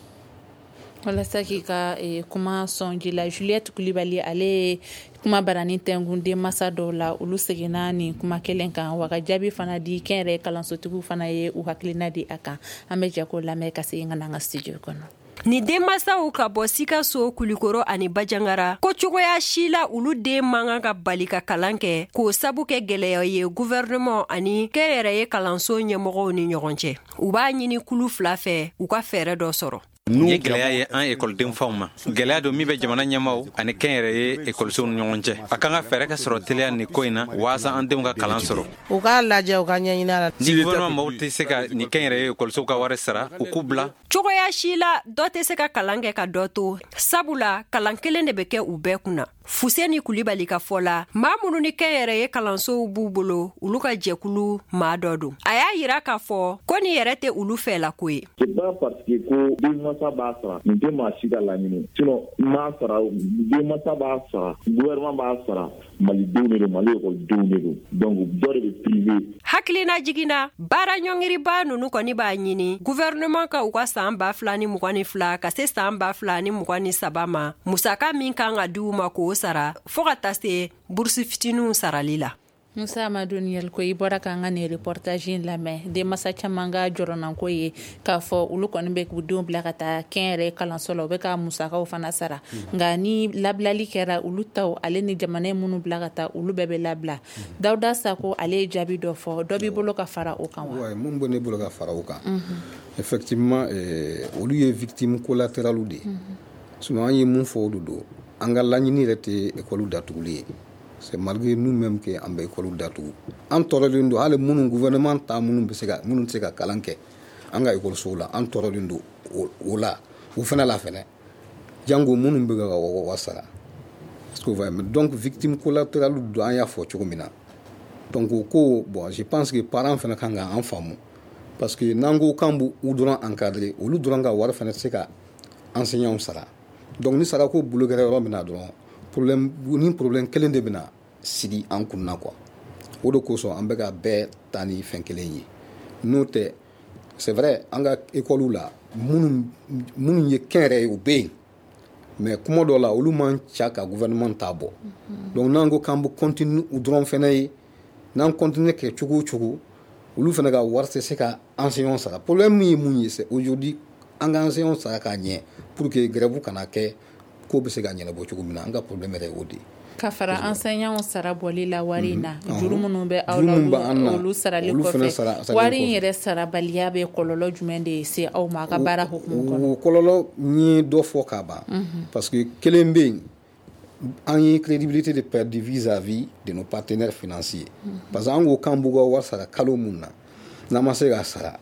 walasa k'i ka kuma sɔn ji la Juliette Kulibali ale kuma barani tɛngun denmansa dɔw la olu seginna nin kuma kelen kan wa ka jaabi fana di kɛnyɛrɛye kalansotigiw fana ye u hakilina di a kan an bɛ jɛ k'o lamɛn ka segin ka na an ka studio kɔnɔ. Ni denmansaw ka bɔ Sikaso, Kulikoro ani Bajangara ko cogoya si la olu den man ka bali ka kalan kɛ k'o sabu kɛ gɛlɛya ye gouvernement ani kɛnyɛrɛye kalanso ɲɛmɔgɔw ni ɲɔgɔn cɛ u b'a ɲini kulu fila fɛ u ka fɛɛrɛ dɔ sɔrɔ. Nin ye gɛlɛya ye an ekɔliden faw ma gɛlɛya don min bɛ jamana ɲɛmaw ani kɛnyɛrɛye ekɔlisow ni ɲɔgɔn cɛ a kan ka fɛɛrɛ ka sɔrɔ teliya nin ko in na waasa an denw ka kalan sɔrɔ u k'a lajɛ u ka ɲɛɲini a la ni gouvernement maaw tɛ se ka ni kɛnyɛrɛye ekɔlisow ka wari sara u k'u bila cogoya si la dɔ tɛ se ka kalan kɛ ka dɔ to sabula kalan kelen de bɛ kɛ u bɛɛ kunna. Fuseni Kulibali ka fɔ la maa minnu ni kɛnyɛrɛye kalansow b'u bolo olu ka jɛkulu maa dɔ don a y'a yira k'a fɔ ko ni yɛrɛ tɛ olu fɛ la ko ye. C'est pas parce que ko denmansa b'a sara nin tɛ maa si ka laɲini sinon m'a sara denmansa b'a sara gouvernement b'a sara malidenw de don mali ekɔlidenw de don donc dɔ de bɛ privé. Hakilina jiginna baara ɲɔngiriba ninnu kɔni b'a ɲini gouvernement ka u ka san ba fila ni mugan ni fila ka se san ba fila ni mugan ni saba ma musaka min kan ka di u ma k'o sara fo ka taa se burusi fitininw sarali la. Musa Amadu Niyel ko i bɔra k'an ka nin reportage in lamɛn denmansa caman ka jɔrɔnanko ye k'a fɔ olu kɔni bɛ k'u denw bila ka taa kɛnyɛrɛye kalanso la u bɛ ka musakaw fana sara nka ni labilali kɛra olu taw ale ni jamana minnu bila ka taa olu bɛɛ bɛ labila Dawuda Sako ale ye jaabi dɔ fɔ dɔ b'i bolo ka fara o kan wa. mun bɛ ne bolo ka fara o kan effectivement olu ye victime collatérale de ye sinon an ye mun fɔ olu don an ka laɲini yɛrɛ tɛ école datuguli ye. C'est malgré nous-mêmes que an bɛ école datugu an tɔɔrɔlen don hali minnu gouvernement ta minnu bɛ se ka minnu tɛ se ka kalan kɛ an ka école la an tɔɔrɔlen don o la u fana la fɛnɛ jango minnu bɛ ka wa sara donc victime collatérale don an y'a fɔ cogo min na donc o ko bon je pense que parents fana kan ka an faamu parce que n'an ko k'an b'u dɔrɔn encadrer olu dɔrɔn ka wari fana tɛ se ka enseignants sara donc ni sara ko bolo kɛra yɔrɔ min na dɔrɔn problème ni problème kelen de bɛna sigi an kunna quoi o de kosɔn an bɛ ka bɛɛ ta ni fɛn kelen ye n'o tɛ c'est vrai an ka école la minnu minnu ye kɛnyɛrɛye u bɛ yen mais kuma dɔ la olu man ca ka gouvernement ta bɔ donc n'an ko k'an bɛ continue u dɔrɔn fɛnɛ ye n'an continue kɛ cogo o cogo olu fɛnɛ ka wari tɛ se ka enseignants sara problème ye mun ye c'est aujourd'hui an ka enseignants sara ka ɲɛ pour que grève kana kɛ ko bɛ se ka ɲɛnabɔ cogo min na an ka problème yɛrɛ o de ka fara enseignant sara bɔli la wari na juru minnu bɛ aw la olu sarali kɔfɛ wari in yɛrɛ sarabaliya bɛ kɔlɔlɔ jumɛn de se aw ma a ka baara hukumu kɔnɔ o kɔlɔlɔ n ye dɔ fɔ ka ban parce que kelen bɛ yen an ye crédibilité de perdu vis-à-vis de nos partenaires financiers parce que an ko k'an b'u ka wari sara kalo mun na n'an ma se ka sara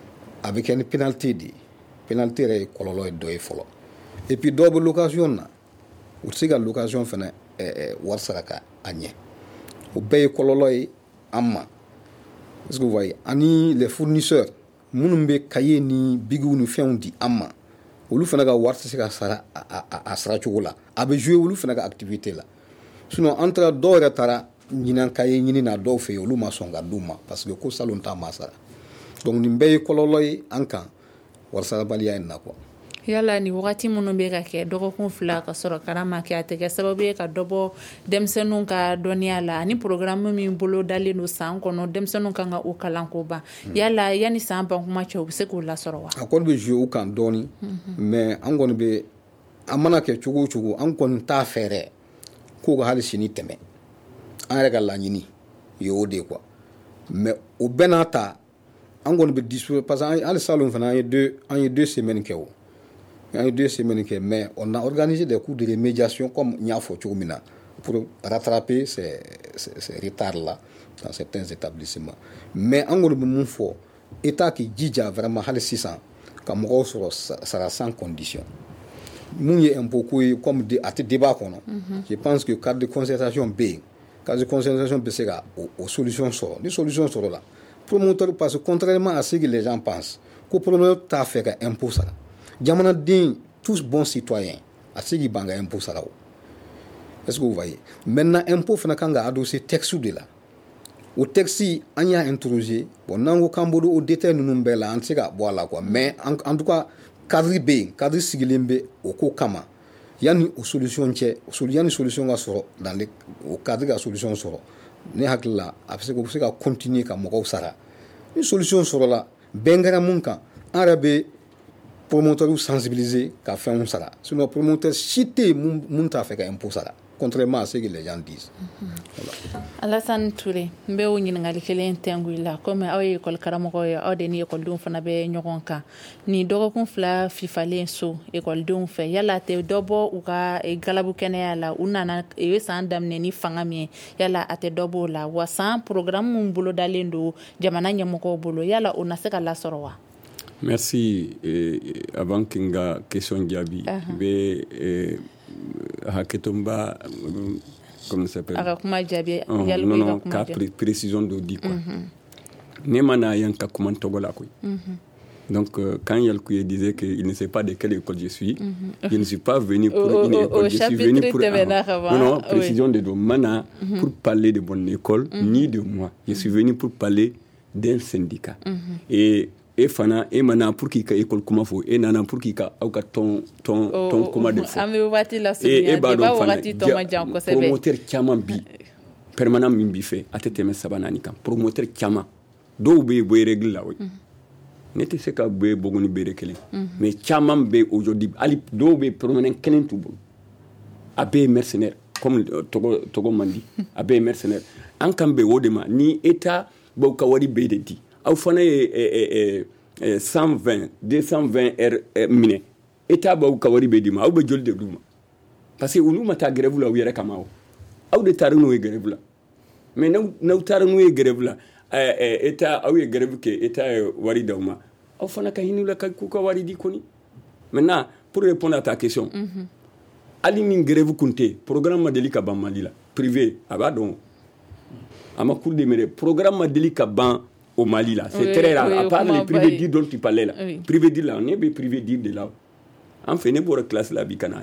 a bɛ kɛ ni pénalité de ye pénalité yɛrɛ ye kɔlɔlɔ ye dɔ ye fɔlɔ et puis dɔw bɛ location na u tɛ se ka location fana wari sara ka a ɲɛ o bɛɛ ye kɔlɔlɔ ye an ma est-ce que vous voyez ani les fournisseurs minnu bɛ cahier ni bigiw ni fɛnw di an ma olu fana ka wari tɛ se ka sara a sara cogo la a bɛ jouer olu fana ka activité la sinon an taara dɔw yɛrɛ taara ɲinan cahier ɲini na dɔw fɛ yen olu ma sɔn ka d'u ma parce que ko salon t'a ma sara donc nin bɛɛ ye kɔlɔlɔ ye an kan wari sarabaliya in na quoi. yala ni wagati minnu bɛ ka kɛ dɔgɔkun fila ka sɔrɔ kalan ma kɛ a tɛ kɛ sababu ye ka dɔ bɔ denmisɛnninw ka dɔnniya la ani programme min bolo dalen don san kɔnɔ denmisɛnninw kan ka o kalan ko ban yala yanni san ban kuma cɛ u bɛ se k'o lasɔrɔ wa. a kɔni bɛ jouer u kan dɔɔni mais an kɔni bɛ an mana kɛ cogo o cogo an kɔni t'a fɛɛrɛ k'o ka hali sini tɛmɛ an yɛrɛ ka laɲini ye o de quoi mais o bɛɛ n'a ta an kɔni bɛ disposer parce que hali salon fana an ye deux an ye deux semaines kɛ o. Il y a eu deux semaines, mais on a organisé des cours de remédiation comme il y a fait pour rattraper ces, ces, ces retards-là dans certains établissements. Mais en gros, il faut l'État qui dit vraiment six cents, comme ça sera sans condition. Nous, il y a un peu comme à ce débat, je pense que le cadre de concertation B, le cadre de concertation B, c'est aux solutions sont les solutions sont là. Promoteur, parce que contrairement à ce que les gens pensent, que le promoteur t'a fait un impôt ça. Jamana den tous bons citoyens a sigi banga impôt sarao est-ce que vous voyez maintenant impôt fana kanga adossé texte de là au texte on y a introduit bon nango kambodo au détail nous mbela en sega voilà quoi mais en, en tout cas cadre B cadre sigilembe au ko kama yani au solution tché yani solution ga soro dans les au cadre ga solution soro ne hakla après que vous continuer ka mo ko sara une solution soro la bengara munka arabe promoteur sensibilisé ka fait un sara sinon promoteur cité mun ta fait ka impôt sara contrairement à ce que les gens disent. Alassane Touré mbe o ɲininkali kelen tɛngu la comme aw ye école karamɔgɔ ye aw de ni écoledenw fana bɛ ɲɔgɔn kan ni dɔgɔkun fila fifalen so écoledenw fɛ yala tɛ dɔ bɔ u ka galabu kɛnɛya la u nana e ye san daminɛ ni fanga min ye yala a tɛ dɔ b'o la wa san programme mun bolo dalen don jamana ɲɛmɔgɔw bolo yala o na se ka lasɔrɔ wa. Merci. Eh, avant que nga question jaabi be eh, haketomba comment ça s'appelle aga kuma jaabi oh, yalla non non ka pré précision do di quoi mm-hmm. ne mana yan ka kuma togola ko mm-hmm. donc euh, quand Yalkouye disait que il ne sait pas de quelle école je suis mm-hmm. je ne suis pas venu pour au, une école au, je suis venu pour ah, non non précision oui. de do mana mm-hmm. pour parler de bonne école mm-hmm. ni de moi je suis venu pour parler d'un syndicat mm-hmm. et e fana e mana pour qu'il ka école kuma fo e nana pour qu'il ka au ka ton ton oh, ton comment de fo amé wati la souvenir de ba wati to ma jam ko sebe promoteur chama bi permanent min bi fe ateteme sabanani kam promoteur chama do be boy règle la oui n'était ce ka be bogoni be rekele mais chama be aujourd'hui ali do be permanent kenen tubo abe mercenaire comme togo togo mandi abe mercenaire an kambe wodema ni état bo ka wadi be de di au fana ye cent vingt deux cent vingt heures mine état ba ka wari be di ma au be jol de duma parce que unu mata grève la yere kama au de tar no grève la mais na na tar no grève la état au ye grève ke état wari dawma au fana ka hinu la ka ku ka wari di koni maintenant pour répondre à ta question mm-hmm. ali min grève kunte programme madeli ka ban mali la privé abadon ama cour de mere programme madeli ka ban au Mali là, c'est oui, très rare. Oui, à part les privés dits dont tu parlais là, oui. Privé dit là, on est privé dit de là. On fait une bonne classe là, bicana.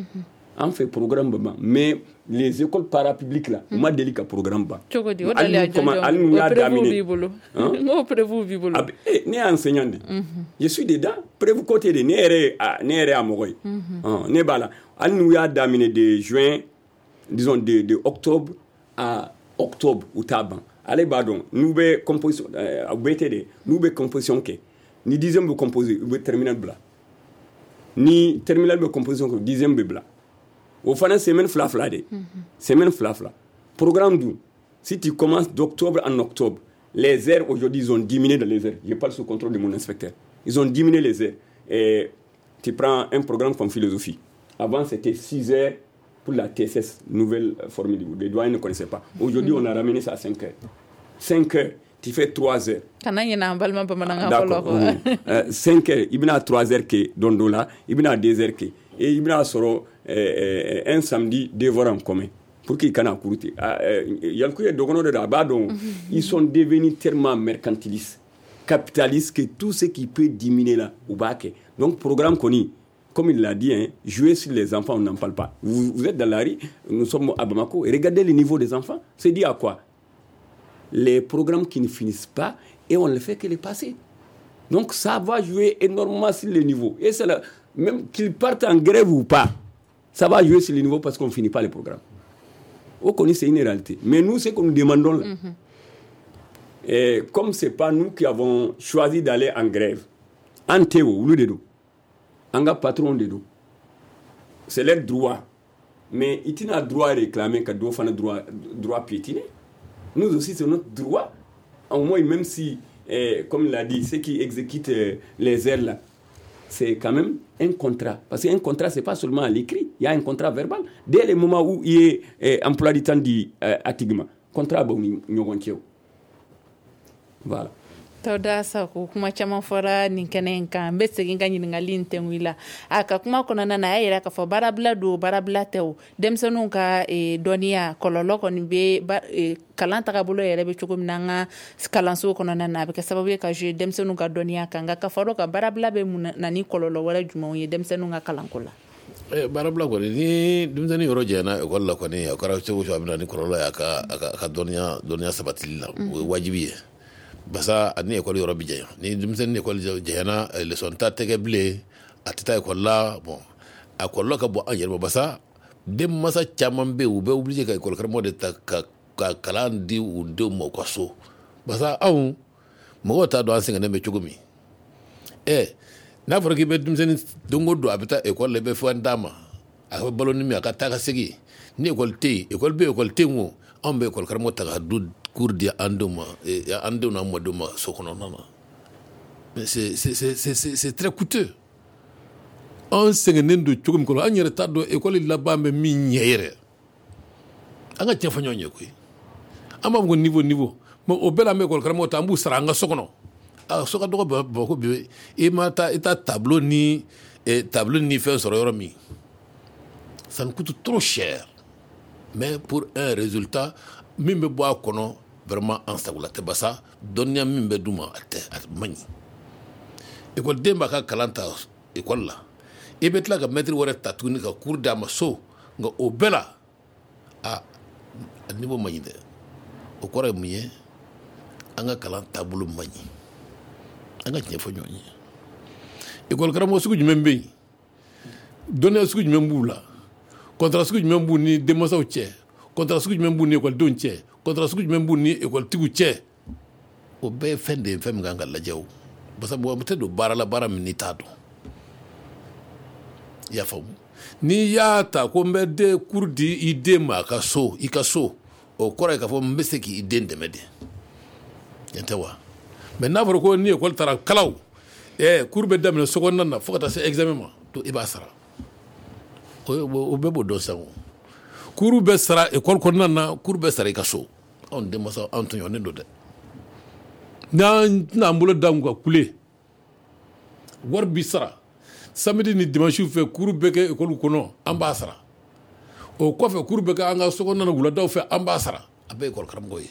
On fait programme bas, mais les écoles parapubliques là, on m'a délicat programme bas. Chokodi, on a les comment, on nous a dominé. Moi, prévu vivolo. Eh, né enseignant. Je suis dedans. Prévu côté de néré à néré à Moroy. Ah, né bala. On nous a dominé de juin, disons de de octobre à octobre ou taban. Allez, pardon, nous be composition, à B T D, nous be composition que, ni dixième be composé, be terminal blanc, ni terminal be composition que dixième be blanc. Au fana semaine fla fla de. Semaine fla fla. Programme d'où? Si tu commences d'octobre en octobre, les heures aujourd'hui ils ont diminué dans les heures. Je parle sous contrôle de mon inspecteur. Ils ont diminué les heures. Et tu prends un programme comme philosophie. Avant c'était six heures pour la T S S, nouvelle formule. Les doyens ne connaissaient pas. Aujourd'hui on a ramené ça à cinq heures. cinq heures, tu fais trois heures. D'accord. euh, cinq heures, il y a trois heures qui sont là, il y a deux heures qui. Et il y a euh, un samedi, devoir en commun. Pour qu'ils puissent courir. Ils sont devenus tellement mercantilistes, capitalistes, que tout ce qui peut diminuer là, au bac. Donc, programme connu, comme il l'a dit, hein, jouer sur les enfants, on n'en parle pas. Vous, vous êtes dans la rue, nous sommes à Bamako, et regardez le niveau des enfants. C'est dit à quoi? Les programmes qui ne finissent pas, et on ne fait que les passer. Donc, ça va jouer énormément sur le niveau. Et c'est là, même qu'ils partent en grève ou pas, ça va jouer sur le niveau parce qu'on ne finit pas les programmes. Au Koni, c'est une réalité. Mais nous, ce que nous demandons là, mm-hmm. et comme ce n'est pas nous qui avons choisi d'aller en grève, en théo, ou de nous, en patron de nous, c'est leur droit. Mais ils n'ont pas droit à réclamer que nous avons droit, droit piétiner. Nous aussi, c'est notre droit. Au moins, même si, eh, comme il l'a dit, ceux qui exécutent eh, les airs là, c'est quand même un contrat. Parce qu'un contrat, ce n'est pas seulement à l'écrit, il y a un contrat verbal. Dès le moment où il est eh, emploi du temps dit eh, atigma, contrat, bon, nous voilà. Tauda sa ko kuma caman fɔra nin kɛnɛ in kan n bɛ segin ka ɲininkali in tɛngu i la a ka kuma kɔnɔna na a y'a yira k'a fɔ baarabila don baarabila tɛ o denmisɛnninw ka e, dɔnniya kɔlɔlɔ kɔni bɛ ba, e, kalan tagabolo yɛrɛ bɛ cogo min na an ka kalanso kɔnɔna na a bɛ kɛ sababu ye ka jouer denmisɛnninw ka dɔnniya kan nka ka fɔ ka baarabila bɛ mun na ni kɔlɔlɔ wɛrɛ jumɛnw ye denmisɛnninw ka kalanko la. Eh, baarabila kɔni ni denmisɛnnin yɔrɔ jɛna ekɔli la kɔni a kɛra cogo o cogo a bɛ na ni kɔlɔlɔ ye a ka a ka dɔnniya dɔnniya sabatili la o ye wajibi ye. Basa ani ekɔli yɔrɔ bi janya ni denmisɛnnin ekɔli janyana leçon ta tɛgɛ bilen a tɛ taa ekɔli la bon a kɔlɔlɔ ka bon an yɛrɛ ma basa den masa caman bɛ yen u bɛ obligé ka ekɔli karamɔgɔ de ta ka ka kalan di u denw ma u ka so basa anw mɔgɔw t'a dɔn an sɛgɛnnen bɛ cogo min ɛ n'a fɔra k'i bɛ denmisɛnnin don o don a bɛ taa ekɔli la i bɛ fɛn d'a ma a bɛ balo ni min a ka taa ka segin ni ekɔli tɛ yen ekɔli bɛ yen ekɔli tɛ yen o anw bɛ ekɔli karamɔgɔ ta ka du cours di andoma et andona modoma sokonona mais c'est c'est c'est c'est c'est très coûteux on sengenen do chogum ko an yere taddo école la bambe mi ñeyere anga ci fa ñoñe koy amam go niveau niveau mo o bela me école karamo tambu saranga sokono a soka do ko ko bi e mata eta tableau ni et tableau ni fait sur euro mi ça nous coûte trop cher mais pour un résultat mimbe boa kono vraiment en sagula te basa donya mimbe duma ate at mani école demba ka kalanta école la e betla ga maître wore tatuni ka cour dama so nga o bela a niveau mani de o kore muye anga kalanta bulu mani anga nyefo nyonyi école karamo sugu jumembe donya sugu jumembula contrat sugu jumembu ni demosa o che contrat sugu jumembu ni école don che contrat sugu jumembu ni école tigu che o be fende fem ganga la jaw basa bo amte do bara la bara min tado ya famu ni ya ta ko mbede kurdi ide ma ka so ikaso o kora ka fo mbese ki ide ndemede yantawa mais na foro ko ni école tara kalaw e kurbe damne sokon na fokata se examen ma to ibasara o o bebo do sango kuru be sara école ko nana kuru be sara ikaso on de masa antonio ne do de na na mbulo dangu kule war bi sara samedi ni dimanche fe kuru be ke école ko no ambasara o ko fe kuru be ka anga soko nana gula daw fe ambasara abe école karam goye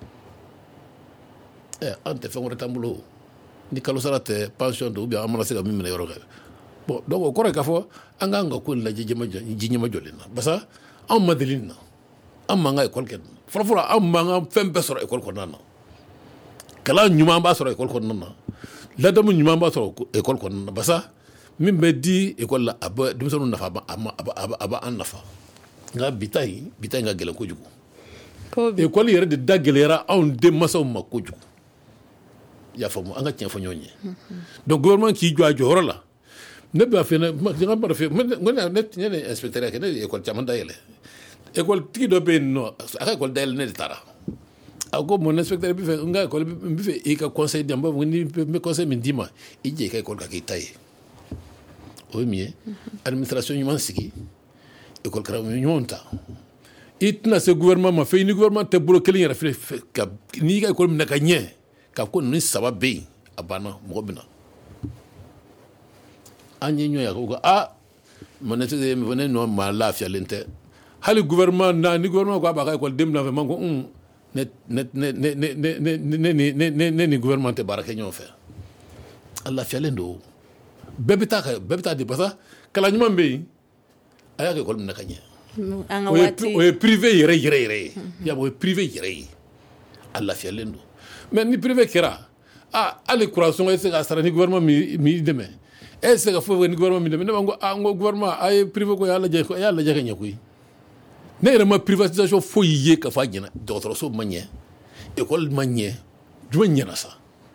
eh ante fe ngore tambulo ni kalo sara te pension do bi amana se ga mi mena yoro ga bon donc ko re ka fo anga nga ko la jema jima jolina basa am madelina am nga école ken fora fora am nga fem be soro école ko nana kala nyuma ba soro école ko nana la dama nyuma ba soro école ko nana basa min be di école la aba dum sonu nafa ba aba aba aba an nafa nga bitay bitay nga gelen ko jugu ko école yere de dagelera on de masaw ma ko jugu ya famu anga tien fo nyonye donc gouvernement ki jwa joro la ne ba fe ne ma nga ba fe ngona net ne inspecteur ke ne école caman dayele école tigi do be no aka école dayele ne tara ako mon inspecteur bi fe nga école bi fe e ka conseil d'amba ni me conseil min dima i je ka école ka kitaye o mieux administration ñuman sigi école kara ñonta itna ce gouvernement ma fait ni gouvernement te bolo kelin yara fe ka ni ka école min ka nye ka ko ni sababe abana mo bina anyi nyo ya ko a monete de me venait no ma la fia lente hali gouvernement na ni gouvernement ko ba ka école dem la vraiment ko net net net net net net net net ni gouvernement te baraka ñoo fe Allah fia lendo bebita ka bebita de basa kala ñuma mbey aya ka école min ka nye anga wati o privé yere yere yere ya bo privé yere Allah fia lendo mais ni privé kera ah ali croissance est que ça ni gouvernement mi mi deme est-ce que faut ni gouvernement mi deme ne ngo ah ngo gouvernement ay privé ko yalla je ko yalla je kanya kuy ne rema privatisation fo yiye ka fa gina docteur so manye école manye du nyana sa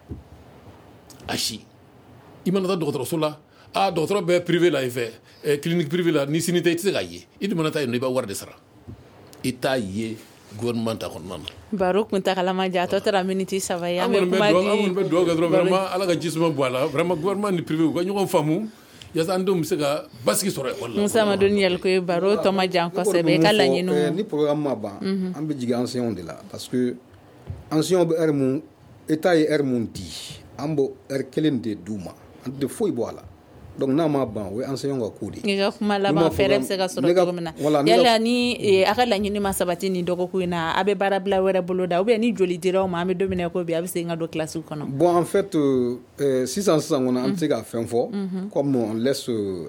ashi imana da docteur so la ah docteur be privé la fait clinique privée la ni sinité tse gaye idi mana tay no ba war de sara ita ye gouvernement ta kon man Barouk Munta Kalama Diato tara minute sava ya me kuma di amon be do ga vraiment ala ga gisuma boala vraiment gouvernement ni privé ko ñu ko famu ya sa ndum sega baski sore wala Musa Madoni yel ko baro to ma jan ko sebe kala ñinu ni programme ma ba am be jiga ancien de là parce que ancien be ermu état yi ermu di ambo er kelende duma ande foy boala donc na ma ban we enseignant ga kudi ngiga kuma la ba fere se ga soro ko mina yalla ni akala nyini masabati ni dogo kuina abe barabla wera boloda ou bien ni joli dira o ma me dominer ko bi abe se nga do classe ko non bon en fait euh, six cents on a un petit gars fin fort comme on laisse euh,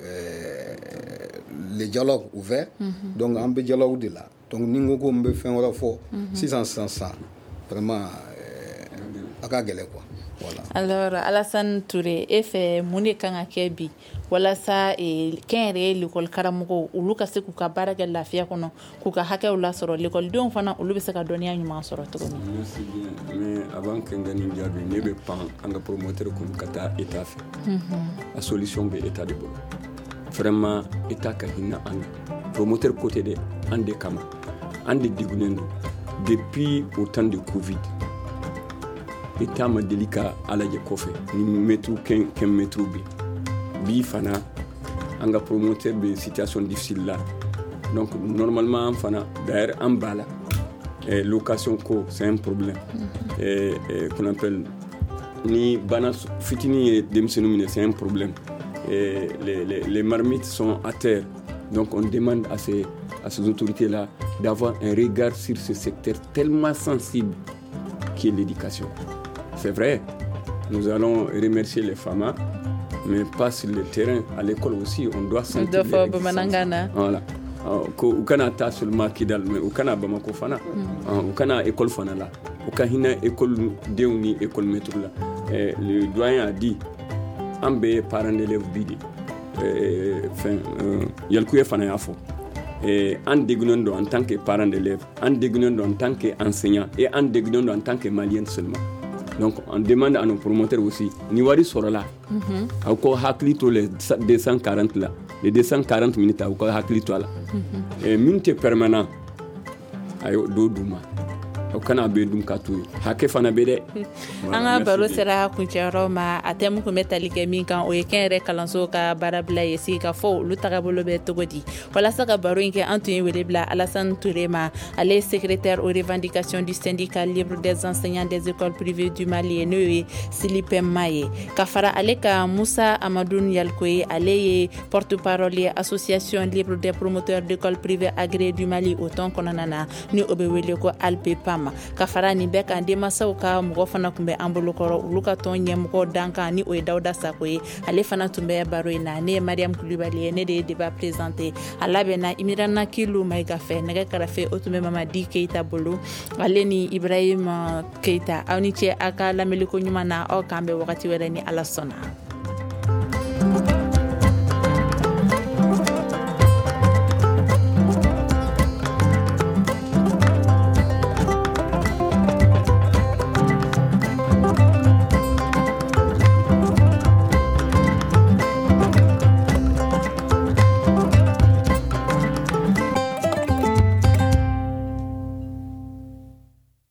les dialogues ouverts mm-hmm. donc un dialogue de là donc ningo ko mbe fin wala fort six cents cent vraiment euh, aka gele quoi. Voilà. Alors Alassane Touré efe mune kanga kebi wala sa e kenre l'école karamugo ulu ka se ku ka baraga lafiya kono ku ka hake ula soro l'école don fana ulu be se ka doniya nyuma soro to ko mais avant que ngani jabi ne be pan anga promoteur ko kata état fait la solution be état de bon vraiment état ka hinna an promoteur côté de ande kama ande digunendo depuis au temps de Covid état ma délicat ala je kofe ni metru ken ken metru bi bi fana anga promoter be situation difficile là donc normalement fana d'ailleurs en bala et location co c'est un problème mm-hmm. et, et qu'on appelle ni bana fitini et demsenomine c'est un problème et les, les les marmites sont à terre donc on demande à ces à ces autorités là d'avoir un regard sur ce secteur tellement sensible qui est l'éducation. C'est vrai, nous allons remercier les femmes, mais pas sur le terrain. À l'école aussi, on doit sentir les voilà. Au Canada seulement Kidal, mais au Canada Bamako fana, au Canada école fana là, au Canada école Deuni école métro là. Le doyen a dit, ambé parents d'élèves bidi, enfin, yalkuye fana yafo. Et en déguisant en tant que parent d'élèves, en déguisant en tant qu'enseignant et en déguisant en tant que malien seulement. Donc on demande à nos promoteurs aussi, Niwari sera là, encore haklito les deux cent quarante là, les deux cent quarante minutes encore haklito là, et minute permanent, ayo do duma. Kana be dum katu hake fana be de anga baro sera kunchero ma atemu ko metalike min kan o yekenre kalanso ka barabla yesi ka fo lutaga bolo be togodi wala saka baro inke Antoine Welebla Alassane Touré ma allé secrétaire aux revendications du syndicat libre des enseignants des écoles privées du Mali et Silipem Maye Kafara Aleka Moussa Amadoun Yalkoye allé porte-parole association libre des promoteurs d'écoles privées agréées du Mali autant qu'on en a ni obewele ko Alpepam Kafara ni bek ande masa uka mgo fana kumbe ambolo koro uluka tonye mgo danka ni oe dauda sakoye ale fana tumbe baro ina ne Mariam Koulibaly ne de débat présenté alabena imirana kilu maiga fe nega karafe otume mama di Keita bolo ale ni Ibrahim Keita awni che aka la meliko nyuma na o kambe wakati wera ni Alassona